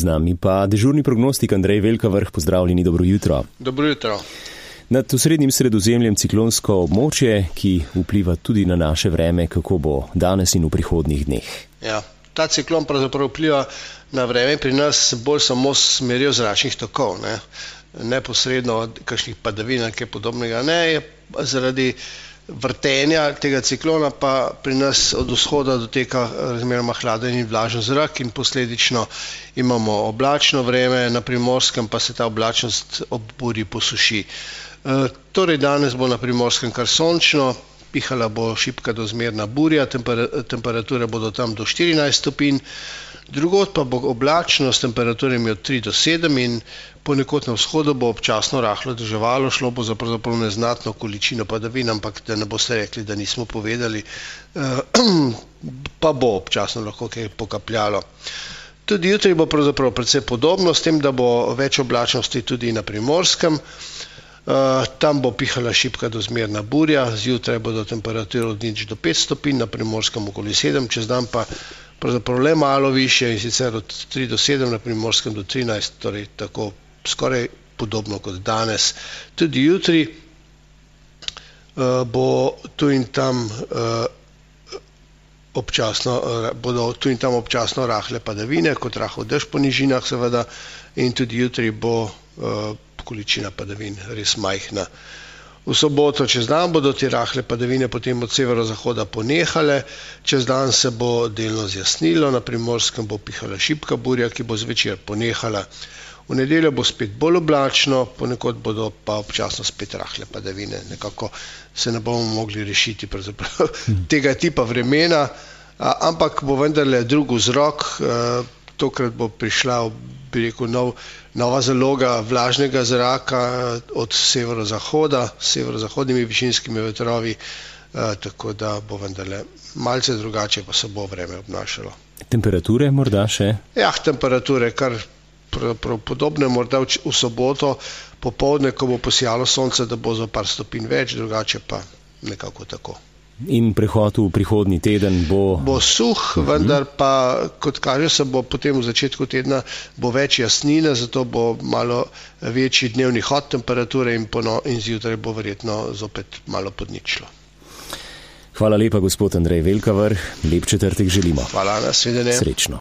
Z nami pa dežurni prognostik Andrej Velkavrh. Pozdravljeni, dobro jutro. Dobro jutro. Nad osrednjim Sredozemljem ciklonsko območje, ki vpliva tudi na naše vreme, kako bo danes in v prihodnjih dneh. Ja, ta ciklon pravzaprav vpliva na vreme pri nas bolj samo s smerjo zračnih tokov, neposredno od kakšnih padavin ali kaj podobnega. Ne, zaradi vrtenja tega ciklona pa pri nas od vzhoda doteka razmeroma hladen in vlažen zrak in posledično imamo oblačno vreme, na Primorskem pa se ta oblačnost ob burji posuši. Torej danes bo na Primorskem kar sončno, pihala bo šibka do zmerna burja, temperature bodo tam do 14 stopinj, drugod pa bo oblačno s temperaturami od 3 do 7 in ponekod na vzhodu bo občasno rahlo deževalo, šlo bo za pravzaprav neznatno količino padavin, ampak da ne boste rekli, da nismo povedali, pa bo občasno lahko kaj pokapljalo. Tudi jutri bo pravzaprav precej podobno, s tem, da bo več oblačnosti tudi na Primorskem. Tam bo pihala šibka do zmerna burja, zjutraj bodo temperature od 0 do 5 stopinj, na Primorskem okoli 7, čez dan pa pravzaprav le malo višje in sicer od 3 do 7, na Primorskem do 13, torej tako skoraj podobno kot danes. Tudi jutri bo tu in tam občasno rahle padavine, kot rahel dež po nižinah seveda, in tudi jutri bo količina padavin res majhna. V soboto čez dan bodo te rahle padavine potem od severozahoda ponehale, čez dan se bo delno zjasnilo, na Primorskem bo pihala šibka burja, ki bo zvečer ponehala. V nedeljo bo spet bolj oblačno, ponekod bodo pa občasno spet rahle padavine. Nekako se ne bomo mogli rešiti tega tipa vremena, ampak bo vendarle drug vzrok. Tokrat bo prišla, bi rekel, nova zaloga vlažnega zraka od severozahoda, s severozahodnimi višinskimi vetrovi, tako da bo vendarle malce drugače, pa se bo vreme obnašalo. Temperature morda še? Ja, temperature kar podobne, morda v soboto popoldne, ko bo posijalo sonce, da bo za par stopinj več, drugače pa nekako tako. In prehod v prihodnji teden bo suh, vendar pa, kot kaže, se bo potem v začetku tedna bo več jasnine, zato bo malo večji dnevni hod temperature in zjutraj bo verjetno zopet malo podničilo. Hvala lepa, gospod Andrej Velkavrh. Lep četrtek želimo. Hvala, nasvidenje. Srečno.